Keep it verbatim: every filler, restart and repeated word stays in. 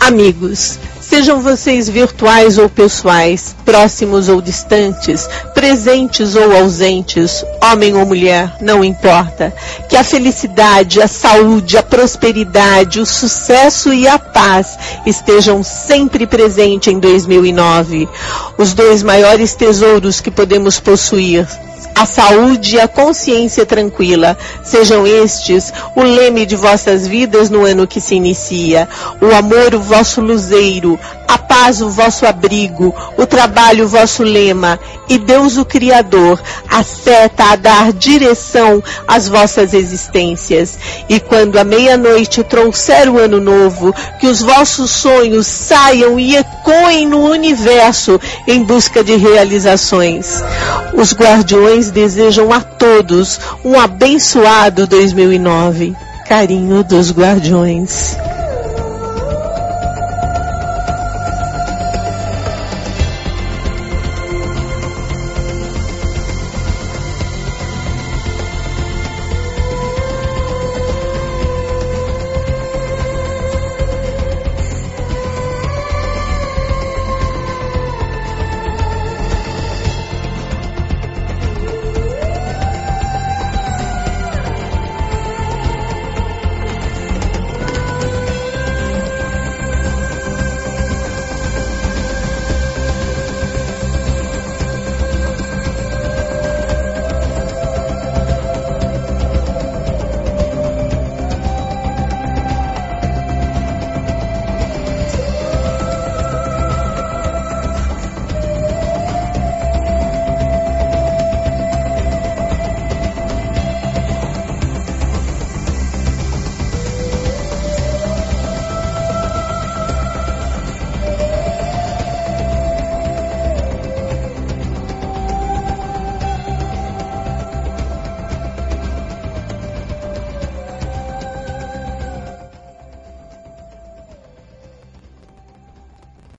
Amigos, sejam vocês virtuais ou pessoais, próximos ou distantes, presentes ou ausentes, homem ou mulher, não importa. Que a felicidade, a saúde, a prosperidade, o sucesso e a paz estejam sempre presentes em dois mil e nove. Os dois maiores tesouros que podemos possuir, a saúde e a consciência tranquila, sejam estes o leme de vossas vidas no ano que se inicia. O amor, o vosso luzeiro, a paz, o vosso abrigo, o trabalho, o vosso lema, e Deus, o Criador, a seta a dar direção às vossas existências. E quando a meia-noite trouxer o ano novo, que os vossos sonhos saiam e ecoem no universo em busca de realizações. Os guardiões desejam a todos um abençoado dois mil e nove. Carinho dos Guardiões.